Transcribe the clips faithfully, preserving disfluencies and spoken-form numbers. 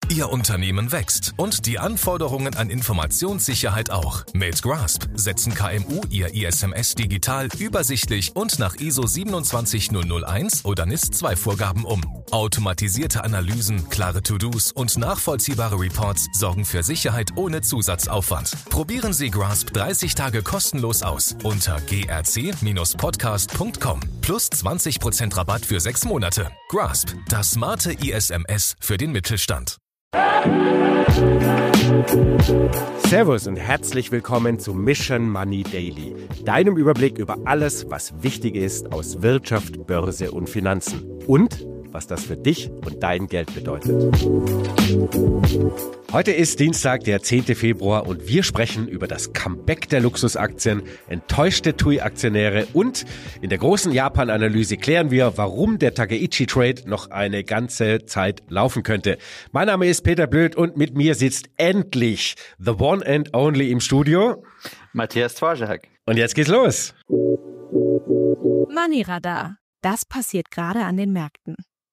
Ihr Unternehmen wächst und die Anforderungen an Informationssicherheit auch. Mit Grasp setzen K M U ihr I S M S digital, übersichtlich und nach I S O zwei sieben null null eins oder N I S zwei Vorgaben um. Automatisierte Analysen, klare To-Dos und nachvollziehbare Reports sorgen für Sicherheit ohne Zusatzaufwand. Probieren Sie Grasp dreißig Tage kostenlos aus unter g r c Bindestrich podcast punkt com plus zwanzig Prozent Rabatt für sechs Monate. Grasp, das smarte I S M S für den Mittelstand. Servus und herzlich willkommen zu Mission Money Daily, deinem Überblick über alles, was wichtig ist aus Wirtschaft, Börse und Finanzen und was das für dich und dein Geld bedeutet. Heute ist Dienstag, der zehnten Februar und wir sprechen über das Comeback der Luxusaktien, enttäuschte T U I-Aktionäre und in der großen Japan-Analyse klären wir, warum der Takeichi-Trade noch eine ganze Zeit laufen könnte. Mein Name ist Peter Blöd und mit mir sitzt endlich the one and only im Studio Matthias Dvorak. Und jetzt geht's los. Money Radar. Das passiert gerade an den Märkten.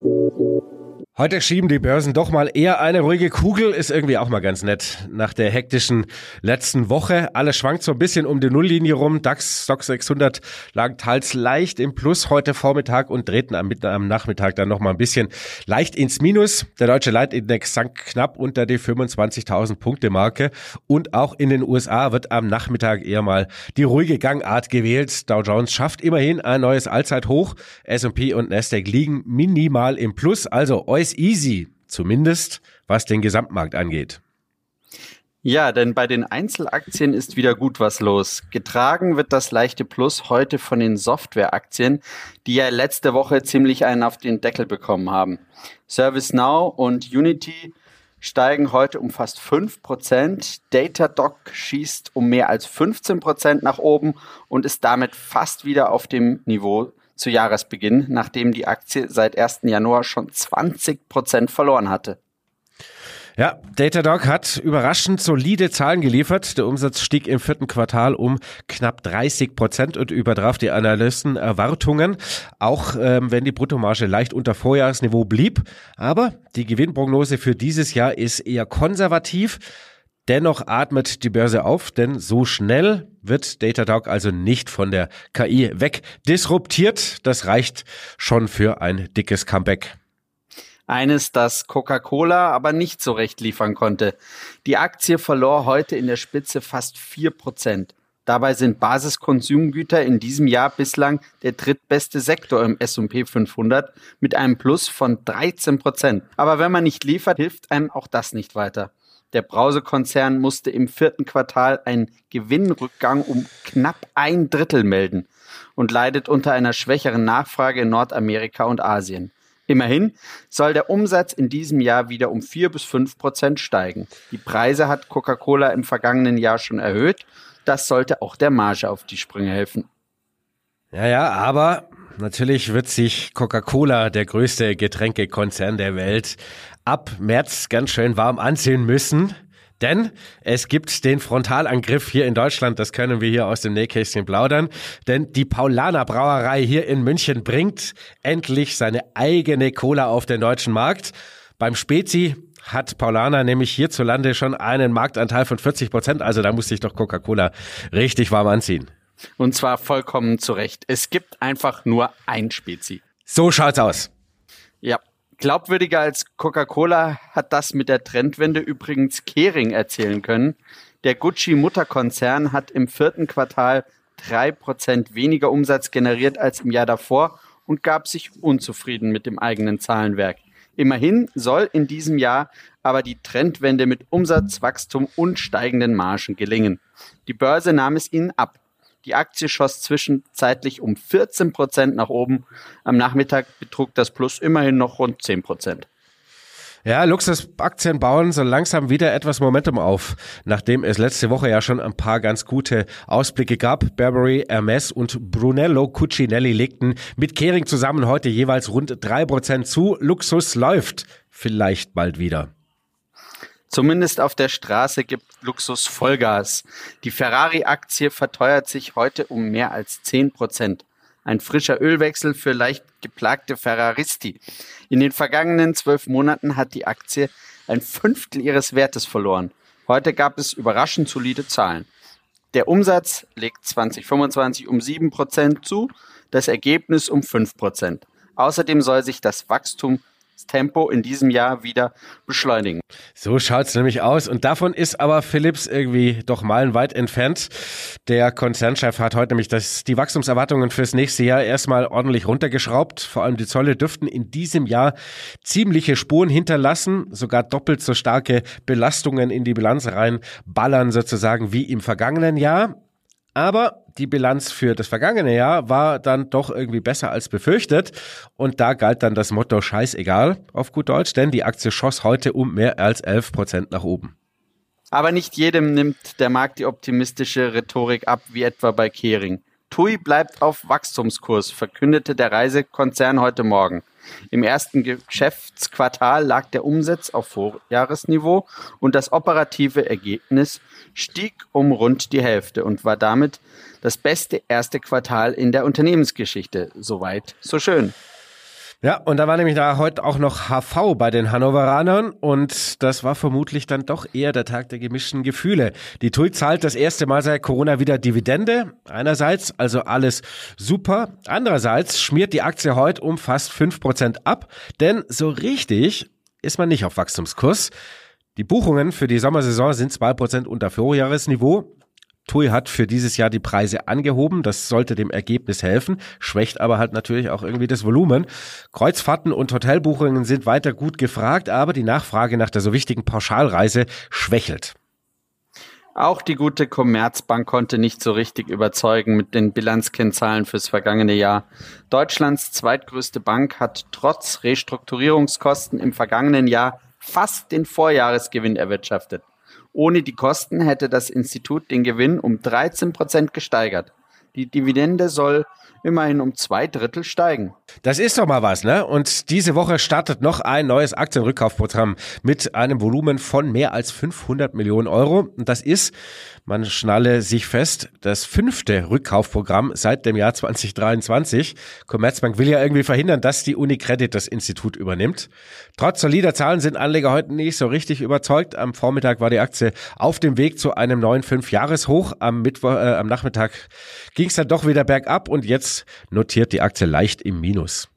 Heute schieben die Börsen doch mal eher eine ruhige Kugel, ist irgendwie auch mal ganz nett. Nach der hektischen letzten Woche, alles schwankt so ein bisschen um die Nulllinie rum. DAX, Stoxx sechshundert lagen teils leicht im Plus heute Vormittag und drehten am, am Nachmittag dann noch mal ein bisschen leicht ins Minus. Der deutsche Leitindex sank knapp unter die fünfundzwanzigtausend Punkte Marke und auch in den U S A wird am Nachmittag eher mal die ruhige Gangart gewählt. Dow Jones schafft immerhin ein neues Allzeithoch. S und P und Nasdaq liegen minimal im Plus, also äußerst easy, zumindest was den Gesamtmarkt angeht. Ja, denn bei den Einzelaktien ist wieder gut was los. Getragen wird das leichte Plus heute von den Softwareaktien, die ja letzte Woche ziemlich einen auf den Deckel bekommen haben. ServiceNow und Unity steigen heute um fast fünf Prozent. Datadog schießt um mehr als fünfzehn Prozent nach oben und ist damit fast wieder auf dem Niveau zu Jahresbeginn, nachdem die Aktie seit ersten Januar schon zwanzig Prozent verloren hatte. Ja, Datadog hat überraschend solide Zahlen geliefert. Der Umsatz stieg im vierten Quartal um knapp dreißig Prozent und übertraf die Analystenerwartungen, auch ähm, wenn die Bruttomarge leicht unter Vorjahresniveau blieb. Aber die Gewinnprognose für dieses Jahr ist eher konservativ. Dennoch atmet die Börse auf, denn so schnell wird Datadog also nicht von der K I wegdisruptiert. Das reicht schon für ein dickes Comeback. Eines, das Coca-Cola aber nicht so recht liefern konnte. Die Aktie verlor heute in der Spitze fast vier Prozent. Dabei sind Basiskonsumgüter in diesem Jahr bislang der drittbeste Sektor im S und P fünfhundert mit einem Plus von dreizehn Prozent. Aber wenn man nicht liefert, hilft einem auch das nicht weiter. Der Brausekonzern musste im vierten Quartal einen Gewinnrückgang um knapp ein Drittel melden und leidet unter einer schwächeren Nachfrage in Nordamerika und Asien. Immerhin soll der Umsatz in diesem Jahr wieder um vier bis fünf Prozent steigen. Die Preise hat Coca-Cola im vergangenen Jahr schon erhöht. Das sollte auch der Marge auf die Sprünge helfen. Ja, ja, aber natürlich wird sich Coca-Cola, der größte Getränkekonzern der Welt, ab März ganz schön warm anziehen müssen. Denn es gibt den Frontalangriff hier in Deutschland, das können wir hier aus dem Nähkästchen plaudern. Denn die Paulaner Brauerei hier in München bringt endlich seine eigene Cola auf den deutschen Markt. Beim Spezi hat Paulaner nämlich hierzulande schon einen Marktanteil von vierzig Prozent. Also da muss sich doch Coca-Cola richtig warm anziehen. Und zwar vollkommen zu Recht. Es gibt einfach nur ein Spezi. So schaut's aus. Ja. Glaubwürdiger als Coca-Cola hat das mit der Trendwende übrigens Kering erzählen können. Der Gucci-Mutterkonzern hat im vierten Quartal drei Prozent weniger Umsatz generiert als im Jahr davor und gab sich unzufrieden mit dem eigenen Zahlenwerk. Immerhin soll in diesem Jahr aber die Trendwende mit Umsatzwachstum und steigenden Margen gelingen. Die Börse nahm es ihnen ab. Die Aktie schoss zwischenzeitlich um vierzehn Prozent nach oben. Am Nachmittag betrug das Plus immerhin noch rund zehn Prozent. Ja, Luxusaktien bauen so langsam wieder etwas Momentum auf, nachdem es letzte Woche ja schon ein paar ganz gute Ausblicke gab. Burberry, Hermes und Brunello Cucinelli legten mit Kering zusammen heute jeweils rund drei Prozent zu. Luxus läuft vielleicht bald wieder. Zumindest auf der Straße gibt Luxus Vollgas. Die Ferrari-Aktie verteuert sich heute um mehr als zehn Prozent. Ein frischer Ölwechsel für leicht geplagte Ferraristi. In den vergangenen zwölf Monaten hat die Aktie ein Fünftel ihres Wertes verloren. Heute gab es überraschend solide Zahlen. Der Umsatz legt zwanzig fünfundzwanzig um sieben Prozent zu, das Ergebnis um fünf Prozent. Außerdem soll sich das Wachstumstempo in diesem Jahr wieder beschleunigen. So schaut's nämlich aus. Und davon ist aber Philips irgendwie doch meilenweit entfernt. Der Konzernchef hat heute nämlich das, die Wachstumserwartungen fürs nächste Jahr erstmal ordentlich runtergeschraubt. Vor allem die Zölle dürften in diesem Jahr ziemliche Spuren hinterlassen. Sogar doppelt so starke Belastungen in die Bilanz reinballern sozusagen wie im vergangenen Jahr. Aber die Bilanz für das vergangene Jahr war dann doch irgendwie besser als befürchtet. Und da galt dann das Motto scheißegal auf gut Deutsch, denn die Aktie schoss heute um mehr als elf Prozent nach oben. Aber nicht jedem nimmt der Markt die optimistische Rhetorik ab, wie etwa bei Kering. T U I bleibt auf Wachstumskurs, verkündete der Reisekonzern heute Morgen. Im ersten Geschäftsquartal lag der Umsatz auf Vorjahresniveau und das operative Ergebnis stieg um rund die Hälfte und war damit das beste erste Quartal in der Unternehmensgeschichte. Soweit, so schön. Ja, und da war nämlich da heute auch noch H V bei den Hannoveranern und das war vermutlich dann doch eher der Tag der gemischten Gefühle. Die T U I zahlt das erste Mal seit Corona wieder Dividende. Einerseits also alles super. Andererseits schmiert die Aktie heute um fast fünf Prozent ab, denn so richtig ist man nicht auf Wachstumskurs. Die Buchungen für die Sommersaison sind zwei Prozent unter Vorjahresniveau. T U I hat für dieses Jahr die Preise angehoben, das sollte dem Ergebnis helfen, schwächt aber halt natürlich auch irgendwie das Volumen. Kreuzfahrten und Hotelbuchungen sind weiter gut gefragt, aber die Nachfrage nach der so wichtigen Pauschalreise schwächelt. Auch die gute Commerzbank konnte nicht so richtig überzeugen mit den Bilanzkennzahlen fürs vergangene Jahr. Deutschlands zweitgrößte Bank hat trotz Restrukturierungskosten im vergangenen Jahr fast den Vorjahresgewinn erwirtschaftet. Ohne die Kosten hätte das Institut den Gewinn um dreizehn Prozent gesteigert. Die Dividende soll immerhin um zwei Drittel steigen. Das ist doch mal was, ne? Und diese Woche startet noch ein neues Aktienrückkaufprogramm mit einem Volumen von mehr als fünfhundert Millionen Euro. Und das ist, man schnalle sich fest, das fünfte Rückkaufprogramm seit dem Jahr zwanzig dreiundzwanzig. Commerzbank will ja irgendwie verhindern, dass die Unicredit das Institut übernimmt. Trotz solider Zahlen sind Anleger heute nicht so richtig überzeugt. Am Vormittag war die Aktie auf dem Weg zu einem neuen Fünf-Jahres-Hoch. Am Mittwoch, äh, am Nachmittag ging es dann doch wieder bergab und jetzt notiert die Aktie leicht im Minus.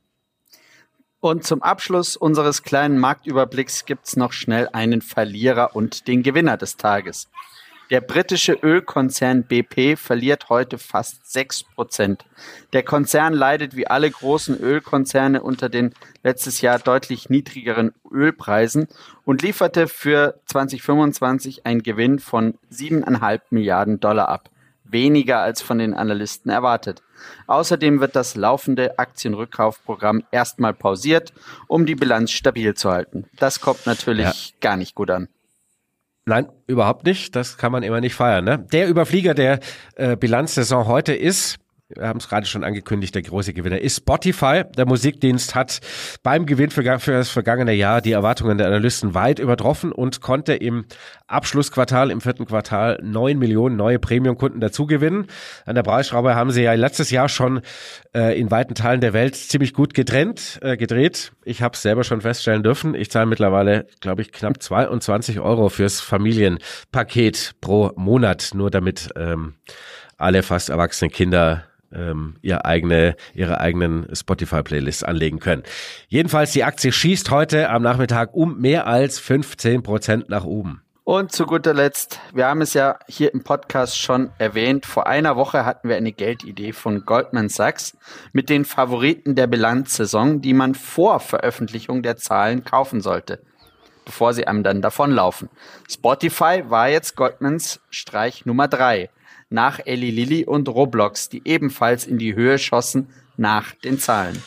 Und zum Abschluss unseres kleinen Marktüberblicks gibt's noch schnell einen Verlierer und den Gewinner des Tages. Der britische Ölkonzern B P verliert heute fast sechs Prozent. Der Konzern leidet wie alle großen Ölkonzerne unter den letztes Jahr deutlich niedrigeren Ölpreisen und lieferte für zwanzig fünfundzwanzig einen Gewinn von sieben Komma fünf Milliarden Dollar ab. Weniger als von den Analysten erwartet. Außerdem wird das laufende Aktienrückkaufprogramm erstmal pausiert, um die Bilanz stabil zu halten. Das kommt natürlich ja. gar nicht gut an. Nein, überhaupt nicht. Das kann man immer nicht feiern, ne? Der Überflieger der äh, Bilanzsaison heute ist, wir haben es gerade schon angekündigt, der große Gewinner ist Spotify. Der Musikdienst hat beim Gewinn für, für das vergangene Jahr die Erwartungen der Analysten weit übertroffen und konnte im Abschlussquartal, im vierten Quartal, neun Millionen neue Premium-Kunden dazugewinnen. An der Preisschraube haben sie ja letztes Jahr schon äh, in weiten Teilen der Welt ziemlich gut getrennt, äh, gedreht. Ich habe es selber schon feststellen dürfen. Ich zahle mittlerweile, glaube ich, knapp zweiundzwanzig Euro fürs Familienpaket pro Monat, nur damit ähm, alle fast erwachsenen Kinder ähm, ihre eigene, ihre eigenen Spotify-Playlists anlegen können. Jedenfalls, die Aktie schießt heute am Nachmittag um mehr als fünfzehn Prozent nach oben. Und zu guter Letzt, wir haben es ja hier im Podcast schon erwähnt, vor einer Woche hatten wir eine Geldidee von Goldman Sachs mit den Favoriten der Bilanzsaison, die man vor Veröffentlichung der Zahlen kaufen sollte, bevor sie einem dann davonlaufen. Spotify war jetzt Goldmans Streich Nummer drei. Nach Eli Lilly und Roblox, die ebenfalls in die Höhe schossen nach den Zahlen.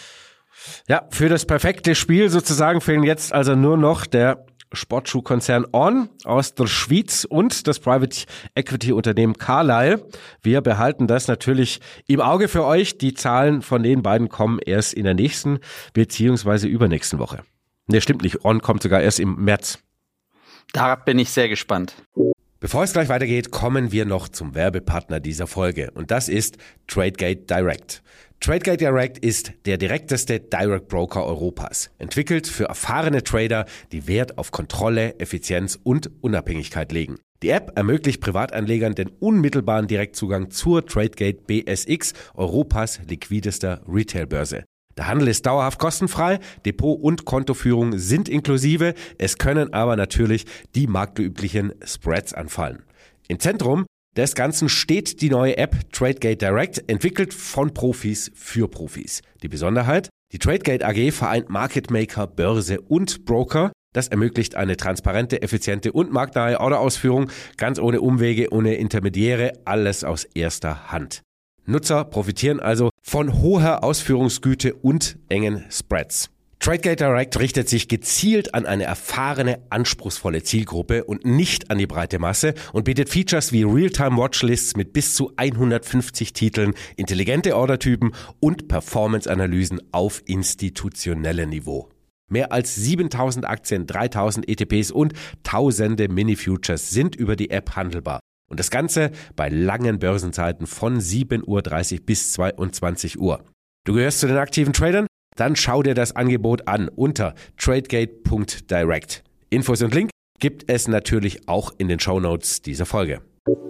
Ja, für das perfekte Spiel sozusagen fehlen jetzt also nur noch der Sportschuhkonzern On aus der Schweiz und das Private Equity Unternehmen Carlyle. Wir behalten das natürlich im Auge für euch. Die Zahlen von den beiden kommen erst in der nächsten beziehungsweise übernächsten Woche. Ne, stimmt nicht. On kommt sogar erst im März. Da bin ich sehr gespannt. Bevor es gleich weitergeht, kommen wir noch zum Werbepartner dieser Folge und das ist Tradegate Direct. Tradegate Direct ist der direkteste Direct Broker Europas, entwickelt für erfahrene Trader, die Wert auf Kontrolle, Effizienz und Unabhängigkeit legen. Die App ermöglicht Privatanlegern den unmittelbaren Direktzugang zur Tradegate B S X, Europas liquidester Retailbörse. Der Handel ist dauerhaft kostenfrei, Depot- und Kontoführung sind inklusive, es können aber natürlich die marktüblichen Spreads anfallen. Im Zentrum des Ganzen steht die neue App Tradegate Direct, entwickelt von Profis für Profis. Die Besonderheit? Die Tradegate A G vereint Market Maker, Börse und Broker. Das ermöglicht eine transparente, effiziente und marktnahe Orderausführung, ganz ohne Umwege, ohne Intermediäre, alles aus erster Hand. Nutzer profitieren also von hoher Ausführungsgüte und engen Spreads. Tradegate Direct richtet sich gezielt an eine erfahrene, anspruchsvolle Zielgruppe und nicht an die breite Masse und bietet Features wie Realtime-Watchlists mit bis zu hundertfünfzig Titeln, intelligente Ordertypen und Performance-Analysen auf institutionellem Niveau. Mehr als siebentausend Aktien, dreitausend E T Ps und tausende Mini-Futures sind über die App handelbar. Und das Ganze bei langen Börsenzeiten von sieben Uhr dreißig bis zweiundzwanzig Uhr. Du gehörst zu den aktiven Tradern? Dann schau dir das Angebot an unter tradegate punkt direct. Infos und Link gibt es natürlich auch in den Shownotes dieser Folge.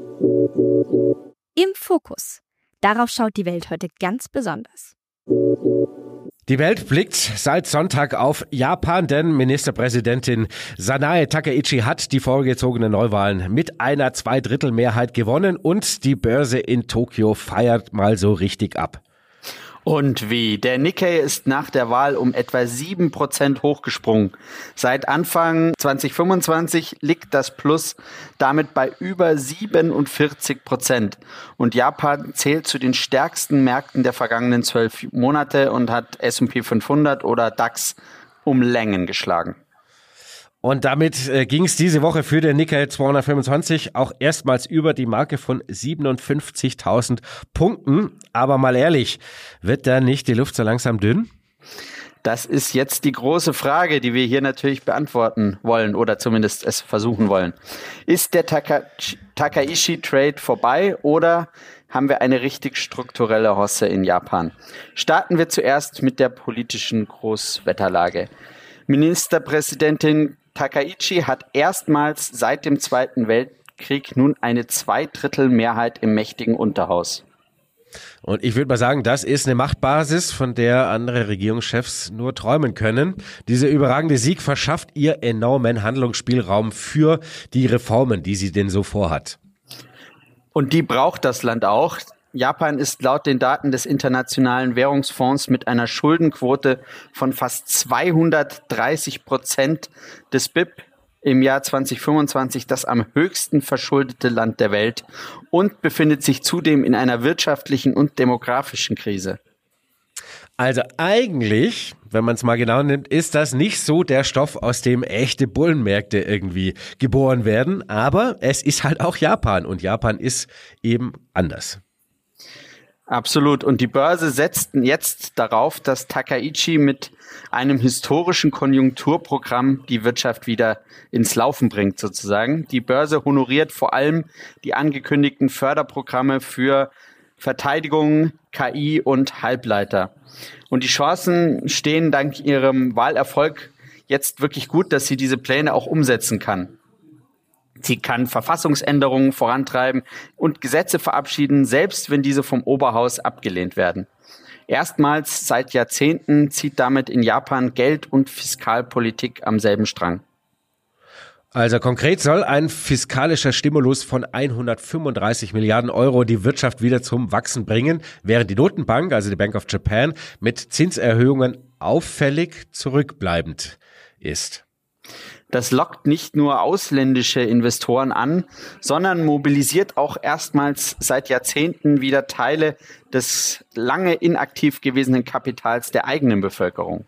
Im Fokus. Darauf schaut die Welt heute ganz besonders. Die Welt blickt seit Sonntag auf Japan, denn Ministerpräsidentin Sanae Takaichi hat die vorgezogenen Neuwahlen mit einer Zweidrittelmehrheit gewonnen und die Börse in Tokio feiert mal so richtig ab. Und wie? Der Nikkei ist nach der Wahl um etwa sieben Prozent hochgesprungen. Seit Anfang zwanzig fünfundzwanzig liegt das Plus damit bei über siebenundvierzig Prozent. Und Japan zählt zu den stärksten Märkten der vergangenen zwölf Monate und hat S und P fünfhundert oder DAX um Längen geschlagen. Und damit äh, ging es diese Woche für den Nikkei zweihundertfünfundzwanzig auch erstmals über die Marke von siebenundfünfzigtausend Punkten. Aber mal ehrlich, wird da nicht die Luft so langsam dünn? Das ist jetzt die große Frage, die wir hier natürlich beantworten wollen oder zumindest es versuchen wollen. Ist der Taka- Takaichi-Trade vorbei oder haben wir eine richtig strukturelle Hosse in Japan? Starten wir zuerst mit der politischen Großwetterlage. Ministerpräsidentin Takaichi hat erstmals seit dem Zweiten Weltkrieg nun eine Zweidrittelmehrheit im mächtigen Unterhaus. Und ich würde mal sagen, das ist eine Machtbasis, von der andere Regierungschefs nur träumen können. Dieser überragende Sieg verschafft ihr enormen Handlungsspielraum für die Reformen, die sie denn so vorhat. Und die braucht das Land auch. Japan ist laut den Daten des Internationalen Währungsfonds mit einer Schuldenquote von fast zweihundertdreißig Prozent des B I P im Jahr zwanzig fünfundzwanzig das am höchsten verschuldete Land der Welt und befindet sich zudem in einer wirtschaftlichen und demografischen Krise. Also eigentlich, wenn man es mal genau nimmt, ist das nicht so der Stoff, aus dem echte Bullenmärkte irgendwie geboren werden, aber es ist halt auch Japan und Japan ist eben anders. Absolut. Und die Börse setzt jetzt darauf, dass Takaichi mit einem historischen Konjunkturprogramm die Wirtschaft wieder ins Laufen bringt, sozusagen. Die Börse honoriert vor allem die angekündigten Förderprogramme für Verteidigung, K I und Halbleiter. Und die Chancen stehen dank ihrem Wahlerfolg jetzt wirklich gut, dass sie diese Pläne auch umsetzen kann. Sie kann Verfassungsänderungen vorantreiben und Gesetze verabschieden, selbst wenn diese vom Oberhaus abgelehnt werden. Erstmals seit Jahrzehnten zieht damit in Japan Geld- und Fiskalpolitik am selben Strang. Also konkret soll ein fiskalischer Stimulus von hundertfünfunddreißig Milliarden Euro die Wirtschaft wieder zum Wachsen bringen, während die Notenbank, also die Bank of Japan, mit Zinserhöhungen auffällig zurückbleibend ist. Das lockt nicht nur ausländische Investoren an, sondern mobilisiert auch erstmals seit Jahrzehnten wieder Teile des lange inaktiv gewesenen Kapitals der eigenen Bevölkerung.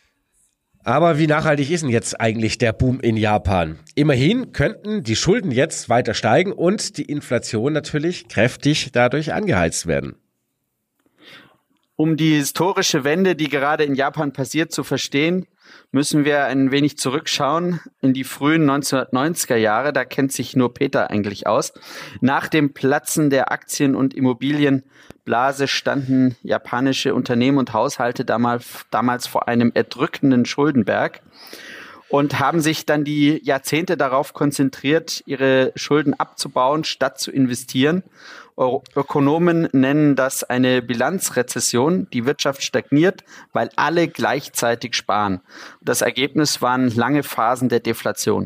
Aber wie nachhaltig ist denn jetzt eigentlich der Boom in Japan? Immerhin könnten die Schulden jetzt weiter steigen und die Inflation natürlich kräftig dadurch angeheizt werden. Um die historische Wende, die gerade in Japan passiert, zu verstehen, müssen wir ein wenig zurückschauen in die frühen neunzehnhundertneunziger Jahre. Da kennt sich nur Peter eigentlich aus. Nach dem Platzen der Aktien- und Immobilienblase standen japanische Unternehmen und Haushalte damals, damals vor einem erdrückenden Schuldenberg und haben sich dann die Jahrzehnte darauf konzentriert, ihre Schulden abzubauen, statt zu investieren. Ökonomen nennen das eine Bilanzrezession. Die Wirtschaft stagniert, weil alle gleichzeitig sparen. Das Ergebnis waren lange Phasen der Deflation.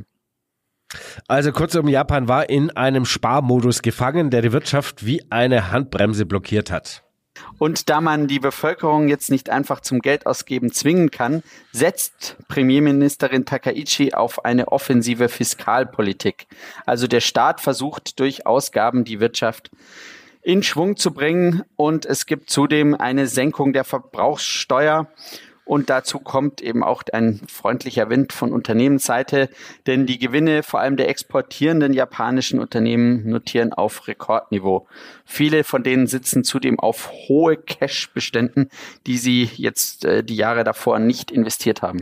Also kurzum, Japan war in einem Sparmodus gefangen, der die Wirtschaft wie eine Handbremse blockiert hat. Und da man die Bevölkerung jetzt nicht einfach zum Geldausgeben zwingen kann, setzt Premierministerin Takaichi auf eine offensive Fiskalpolitik. Also der Staat versucht durch Ausgaben die Wirtschaft in Schwung zu bringen und es gibt zudem eine Senkung der Verbrauchssteuer. Und dazu kommt eben auch ein freundlicher Wind von Unternehmensseite, denn die Gewinne vor allem der exportierenden japanischen Unternehmen notieren auf Rekordniveau. Viele von denen sitzen zudem auf hohe Cash-Beständen, die sie jetzt äh, die Jahre davor nicht investiert haben.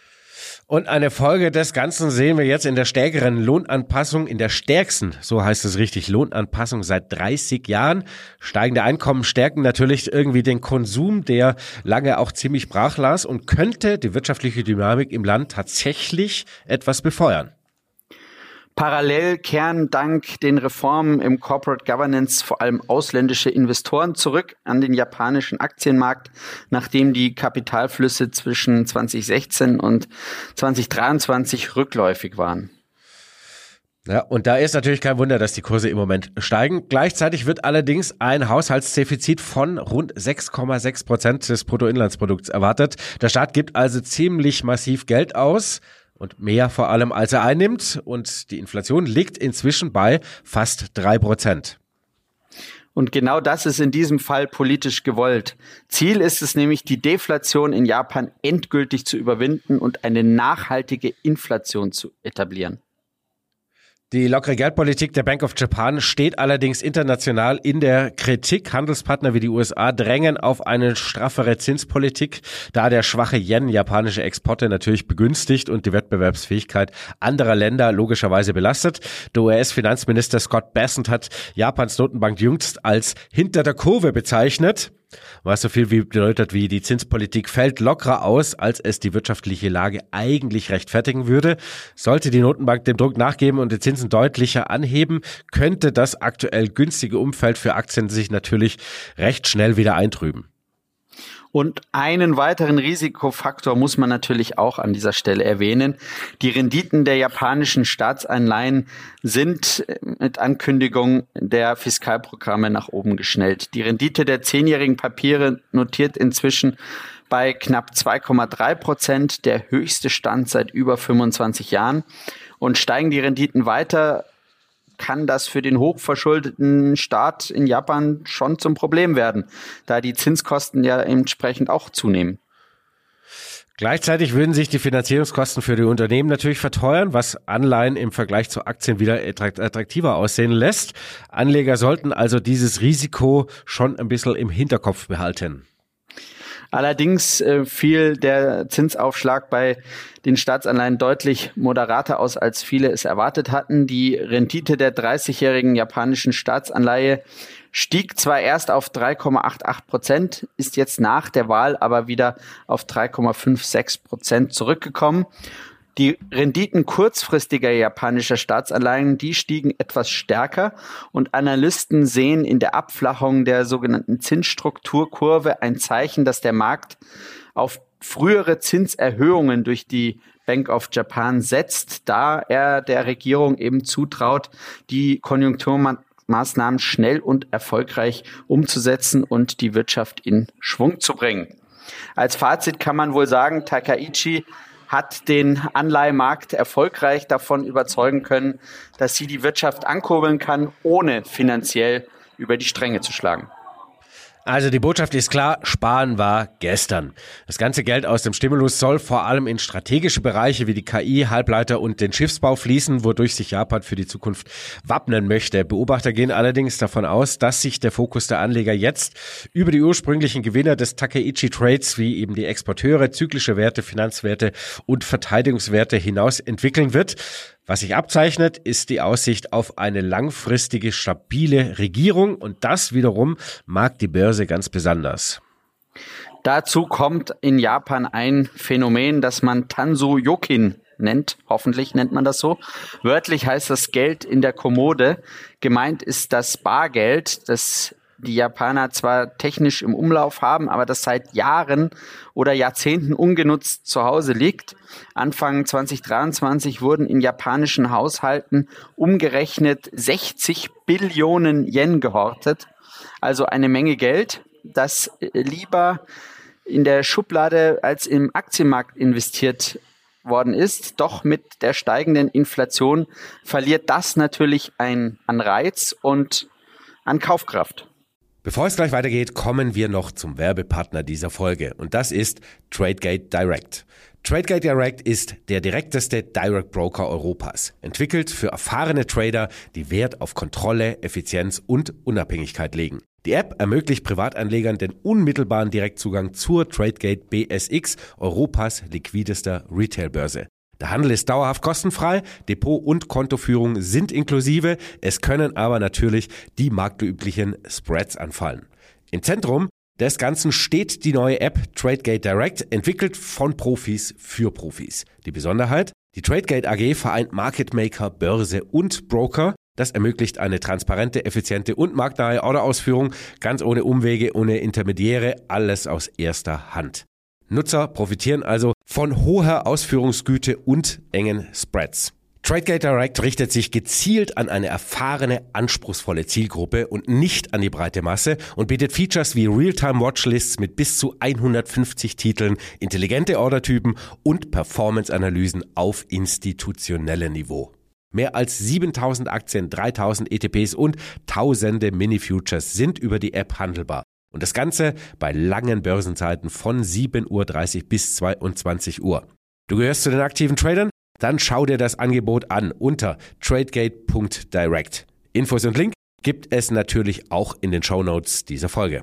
Und eine Folge des Ganzen sehen wir jetzt in der stärkeren Lohnanpassung, in der stärksten, so heißt es richtig, Lohnanpassung seit dreißig Jahren. Steigende Einkommen stärken natürlich irgendwie den Konsum, der lange auch ziemlich brach las und könnte die wirtschaftliche Dynamik im Land tatsächlich etwas befeuern. Parallel kehren dank den Reformen im Corporate Governance vor allem ausländische Investoren zurück an den japanischen Aktienmarkt, nachdem die Kapitalflüsse zwischen zwanzig sechzehn und zwanzig dreiundzwanzig rückläufig waren. Ja, und da ist natürlich kein Wunder, dass die Kurse im Moment steigen. Gleichzeitig wird allerdings ein Haushaltsdefizit von rund sechs Komma sechs Prozent des Bruttoinlandsprodukts erwartet. Der Staat gibt also ziemlich massiv Geld aus. Und mehr vor allem, als er einnimmt. Und die Inflation liegt inzwischen bei fast drei Prozent. Und genau das ist in diesem Fall politisch gewollt. Ziel ist es nämlich, die Deflation in Japan endgültig zu überwinden und eine nachhaltige Inflation zu etablieren. Die lockere Geldpolitik der Bank of Japan steht allerdings international in der Kritik. Handelspartner wie die U S A drängen auf eine straffere Zinspolitik, da der schwache Yen japanische Exporte natürlich begünstigt und die Wettbewerbsfähigkeit anderer Länder logischerweise belastet. Der U S-Finanzminister Scott Bessent hat Japans Notenbank jüngst als hinter der Kurve bezeichnet. Was so viel wie bedeutet wie die Zinspolitik fällt lockerer aus, als es die wirtschaftliche Lage eigentlich rechtfertigen würde. Sollte die Notenbank dem Druck nachgeben und die Zinsen deutlicher anheben, könnte das aktuell günstige Umfeld für Aktien sich natürlich recht schnell wieder eintrüben. Und einen weiteren Risikofaktor muss man natürlich auch an dieser Stelle erwähnen. Die Renditen der japanischen Staatsanleihen sind mit Ankündigung der Fiskalprogramme nach oben geschnellt. Die Rendite der zehnjährigen Papiere notiert inzwischen bei knapp zwei Komma drei Prozent, der höchste Stand seit über fünfundzwanzig Jahren. Und steigen die Renditen weiter, kann das für den hochverschuldeten Staat in Japan schon zum Problem werden, da die Zinskosten ja entsprechend auch zunehmen. Gleichzeitig würden sich die Finanzierungskosten für die Unternehmen natürlich verteuern, was Anleihen im Vergleich zu Aktien wieder attraktiver aussehen lässt. Anleger sollten also dieses Risiko schon ein bisschen im Hinterkopf behalten. Allerdings äh, fiel der Zinsaufschlag bei den Staatsanleihen deutlich moderater aus, als viele es erwartet hatten. Die Rendite der dreißigjährigen japanischen Staatsanleihe stieg zwar erst auf drei Komma achtundachtzig Prozent, ist jetzt nach der Wahl aber wieder auf drei Komma sechsundfünfzig Prozent zurückgekommen. Die Renditen kurzfristiger japanischer Staatsanleihen, die stiegen etwas stärker und Analysten sehen in der Abflachung der sogenannten Zinsstrukturkurve ein Zeichen, dass der Markt auf frühere Zinserhöhungen durch die Bank of Japan setzt, da er der Regierung eben zutraut, die Konjunkturmaßnahmen schnell und erfolgreich umzusetzen und die Wirtschaft in Schwung zu bringen. Als Fazit kann man wohl sagen, Takaichi hat den Anleihemarkt erfolgreich davon überzeugen können, dass sie die Wirtschaft ankurbeln kann, ohne finanziell über die Stränge zu schlagen. Also die Botschaft ist klar, Sparen war gestern. Das ganze Geld aus dem Stimulus soll vor allem in strategische Bereiche wie die K I, Halbleiter und den Schiffsbau fließen, wodurch sich Japan für die Zukunft wappnen möchte. Beobachter gehen allerdings davon aus, dass sich der Fokus der Anleger jetzt über die ursprünglichen Gewinner des Takeichi Trades, wie eben die Exporteure, zyklische Werte, Finanzwerte und Verteidigungswerte hinaus entwickeln wird. Was sich abzeichnet, ist die Aussicht auf eine langfristige, stabile Regierung und das wiederum mag die Börse ganz besonders. Dazu kommt in Japan ein Phänomen, das man Tansu Yokin nennt. Hoffentlich nennt man das so. Wörtlich heißt das Geld in der Kommode. Gemeint ist das Bargeld, das die Japaner zwar technisch im Umlauf haben, aber das seit Jahren oder Jahrzehnten ungenutzt zu Hause liegt. Anfang zwanzig dreiundzwanzig wurden in japanischen Haushalten umgerechnet sechzig Billionen Yen gehortet. Also eine Menge Geld, das lieber in der Schublade als im Aktienmarkt investiert worden ist. Doch mit der steigenden Inflation verliert das natürlich ein, an Reiz und an Kaufkraft. Bevor es gleich weitergeht, kommen wir noch zum Werbepartner dieser Folge und das ist Tradegate Direct. Tradegate Direct ist der direkteste Direct Broker Europas, entwickelt für erfahrene Trader, die Wert auf Kontrolle, Effizienz und Unabhängigkeit legen. Die App ermöglicht Privatanlegern den unmittelbaren Direktzugang zur Tradegate B S X, Europas liquidester Retailbörse. Der Handel ist dauerhaft kostenfrei, Depot- und Kontoführung sind inklusive, es können aber natürlich die marktüblichen Spreads anfallen. Im Zentrum des Ganzen steht die neue App Tradegate Direct, entwickelt von Profis für Profis. Die Besonderheit? Die Tradegate A G vereint Market Maker, Börse und Broker. Das ermöglicht eine transparente, effiziente und marktnahe Orderausführung, ganz ohne Umwege, ohne Intermediäre, alles aus erster Hand. Nutzer profitieren also von hoher Ausführungsgüte und engen Spreads. Tradegate Direct richtet sich gezielt an eine erfahrene, anspruchsvolle Zielgruppe und nicht an die breite Masse und bietet Features wie Realtime-Watchlists mit bis zu hundertfünfzig Titeln, intelligente Ordertypen und Performance-Analysen auf institutionellem Niveau. Mehr als siebentausend Aktien, dreitausend E T Ps und tausende Mini-Futures sind über die App handelbar. Und das Ganze bei langen Börsenzeiten von sieben Uhr dreißig bis zweiundzwanzig Uhr. Du gehörst zu den aktiven Tradern? Dann schau dir das Angebot an unter tradegate punkt direct. Infos und Link gibt es natürlich auch in den Shownotes dieser Folge.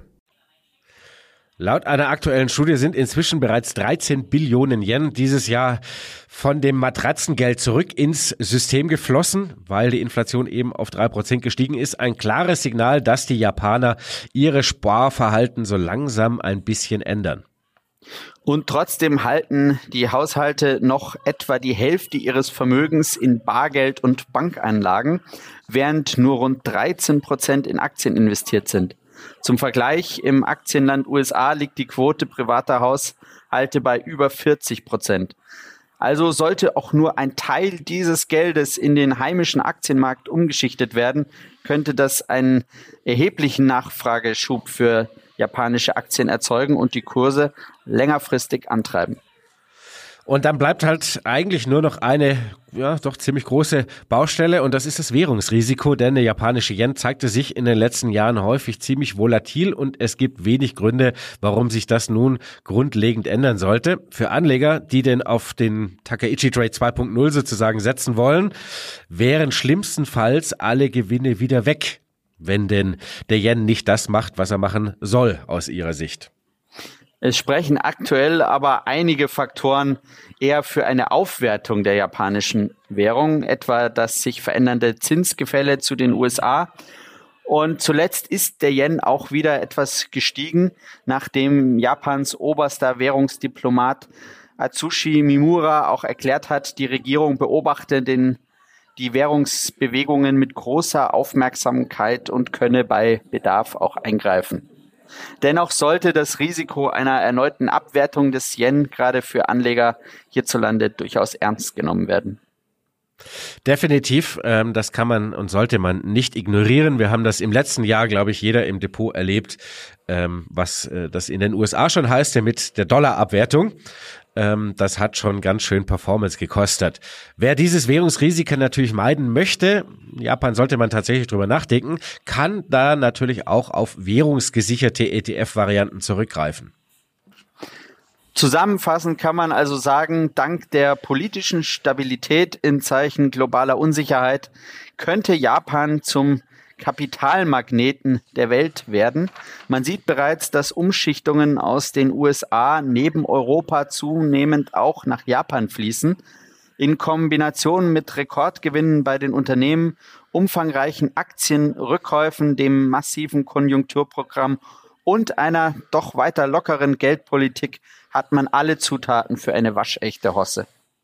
Laut einer aktuellen Studie sind inzwischen bereits dreizehn Billionen Yen dieses Jahr von dem Matratzengeld zurück ins System geflossen, weil die Inflation eben auf drei Prozent gestiegen ist. Ein klares Signal, dass die Japaner ihre Sparverhalten so langsam ein bisschen ändern. Und trotzdem halten die Haushalte noch etwa die Hälfte ihres Vermögens in Bargeld und Bankeinlagen, während nur rund dreizehn Prozent in Aktien investiert sind. Zum Vergleich, im Aktienland U S A liegt die Quote privater Haushalte bei über vierzig Prozent. Also sollte auch nur ein Teil dieses Geldes in den heimischen Aktienmarkt umgeschichtet werden, könnte das einen erheblichen Nachfrageschub für japanische Aktien erzeugen und die Kurse längerfristig antreiben. Und dann bleibt halt eigentlich nur noch eine, ja, doch ziemlich große Baustelle und das ist das Währungsrisiko, denn der japanische Yen zeigte sich in den letzten Jahren häufig ziemlich volatil und es gibt wenig Gründe, warum sich das nun grundlegend ändern sollte. Für Anleger, die denn auf den Takeichi Trade zwei Punkt null sozusagen setzen wollen, wären schlimmstenfalls alle Gewinne wieder weg, wenn denn der Yen nicht das macht, was er machen soll aus ihrer Sicht. Es sprechen aktuell aber einige Faktoren eher für eine Aufwertung der japanischen Währung, etwa das sich verändernde Zinsgefälle zu den U S A. Und zuletzt ist der Yen auch wieder etwas gestiegen, nachdem Japans oberster Währungsdiplomat Atsushi Mimura auch erklärt hat, die Regierung beobachte den, die Währungsbewegungen mit großer Aufmerksamkeit und könne bei Bedarf auch eingreifen. Dennoch sollte das Risiko einer erneuten Abwertung des Yen gerade für Anleger hierzulande durchaus ernst genommen werden. Definitiv, ähm, das kann man und sollte man nicht ignorieren. Wir haben das im letzten Jahr, glaube ich, jeder im Depot erlebt, ähm, was äh, das in den U S A schon heißt, ja mit der Dollarabwertung. Ähm, das hat schon ganz schön Performance gekostet. Wer dieses Währungsrisiko natürlich meiden möchte, Japan sollte man tatsächlich drüber nachdenken, kann da natürlich auch auf währungsgesicherte E T F-Varianten zurückgreifen. Zusammenfassend kann man also sagen, dank der politischen Stabilität in Zeichen globaler Unsicherheit könnte Japan zum Kapitalmagneten der Welt werden. Man sieht bereits, dass Umschichtungen aus den U S A neben Europa zunehmend auch nach Japan fließen. In Kombination mit Rekordgewinnen bei den Unternehmen, umfangreichen Aktienrückkäufen, dem massiven Konjunkturprogramm und einer doch weiter lockeren Geldpolitik hat man alle Zutaten für eine waschechte Hosse.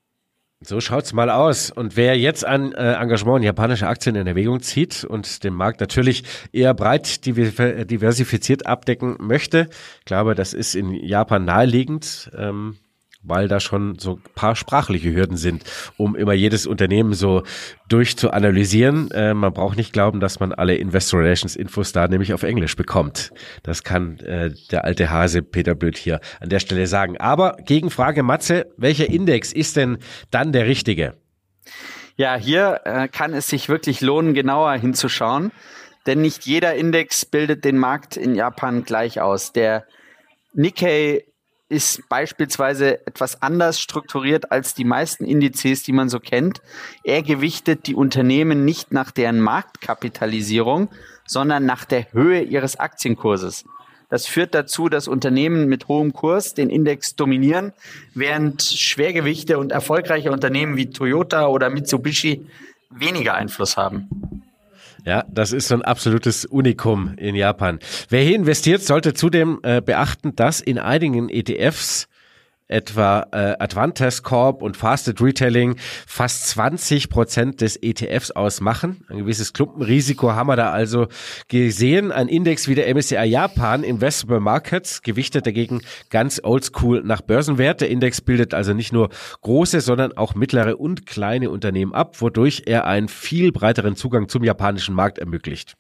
So schaut's mal aus. Und wer jetzt ein äh, Engagement in japanische Aktien in Erwägung zieht und den Markt natürlich eher breit diversifiziert abdecken möchte, ich glaube, das ist in Japan naheliegend, ähm, weil da schon so ein paar sprachliche Hürden sind, um immer jedes Unternehmen so durchzuanalysieren. Äh, man braucht nicht glauben, dass man alle Investor Relations Infos da nämlich auf Englisch bekommt. Das kann äh, der alte Hase Peter Blöd hier an der Stelle sagen. Aber Gegenfrage, Matze, welcher Index ist denn dann der richtige? Ja, hier äh, kann es sich wirklich lohnen, genauer hinzuschauen, denn nicht jeder Index bildet den Markt in Japan gleich aus. Der Nikkei ist beispielsweise etwas anders strukturiert als die meisten Indizes, die man so kennt. Er gewichtet die Unternehmen nicht nach deren Marktkapitalisierung, sondern nach der Höhe ihres Aktienkurses. Das führt dazu, dass Unternehmen mit hohem Kurs den Index dominieren, während Schwergewichte und erfolgreiche Unternehmen wie Toyota oder Mitsubishi weniger Einfluss haben. Ja, das ist so ein absolutes Unikum in Japan. Wer hier investiert, sollte zudem äh, beachten, dass in einigen E T Fs etwa äh, Advantes Corp und Fasted Retailing fast zwanzig Prozent des E T Fs ausmachen. Ein gewisses Klumpenrisiko haben wir da also gesehen. Ein Index wie der M S C I Japan Investable Markets gewichtet dagegen ganz oldschool nach Börsenwert. Der Index bildet also nicht nur große, sondern auch mittlere und kleine Unternehmen ab, wodurch er einen viel breiteren Zugang zum japanischen Markt ermöglicht.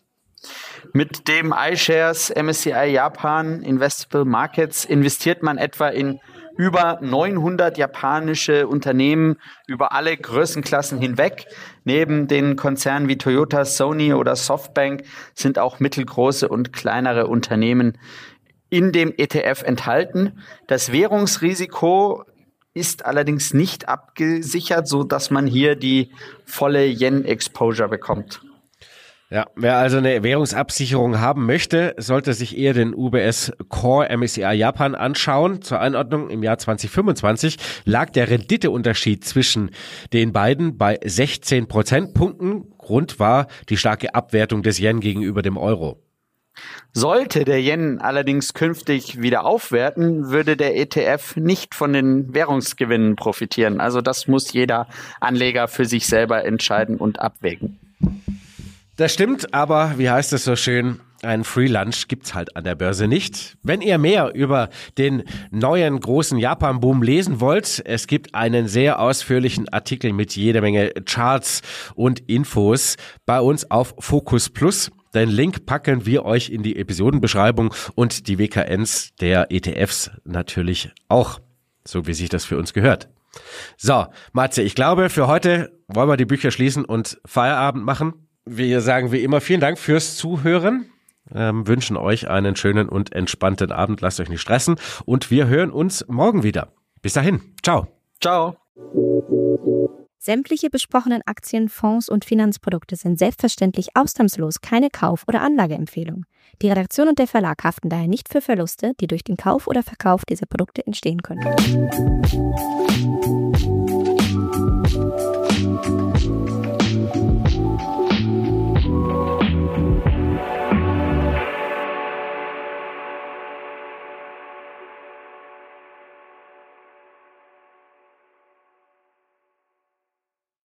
Mit dem iShares M S C I Japan Investable Markets investiert man etwa in über neunhundert japanische Unternehmen über alle Größenklassen hinweg. Neben den Konzernen wie Toyota, Sony oder Softbank sind auch mittelgroße und kleinere Unternehmen in dem E T F enthalten. Das Währungsrisiko ist allerdings nicht abgesichert, so dass man hier die volle Yen-Exposure bekommt. Ja, wer also eine Währungsabsicherung haben möchte, sollte sich eher den U B S Core M S C I Japan anschauen. Zur Einordnung, im Jahr zwanzig fünfundzwanzig lag der Renditeunterschied zwischen den beiden bei sechzehn Prozentpunkten. Grund war die starke Abwertung des Yen gegenüber dem Euro. Sollte der Yen allerdings künftig wieder aufwerten, würde der E T F nicht von den Währungsgewinnen profitieren. Also das muss jeder Anleger für sich selber entscheiden und abwägen. Das stimmt, aber wie heißt es so schön, ein Free Lunch gibt's halt an der Börse nicht. Wenn ihr mehr über den neuen großen Japan-Boom lesen wollt, es gibt einen sehr ausführlichen Artikel mit jeder Menge Charts und Infos bei uns auf Focus Plus. Den Link packen wir euch in die Episodenbeschreibung und die W K Ns der E T Fs natürlich auch, so wie sich das für uns gehört. So, Matze, ich glaube, für heute wollen wir die Bücher schließen und Feierabend machen. Wir sagen wie immer vielen Dank fürs Zuhören, ähm, wünschen euch einen schönen und entspannten Abend, lasst euch nicht stressen und wir hören uns morgen wieder. Bis dahin, ciao. Ciao. Sämtliche besprochenen Aktien, Fonds und Finanzprodukte sind selbstverständlich ausnahmslos keine Kauf- oder Anlageempfehlung. Die Redaktion und der Verlag haften daher nicht für Verluste, die durch den Kauf oder Verkauf dieser Produkte entstehen können.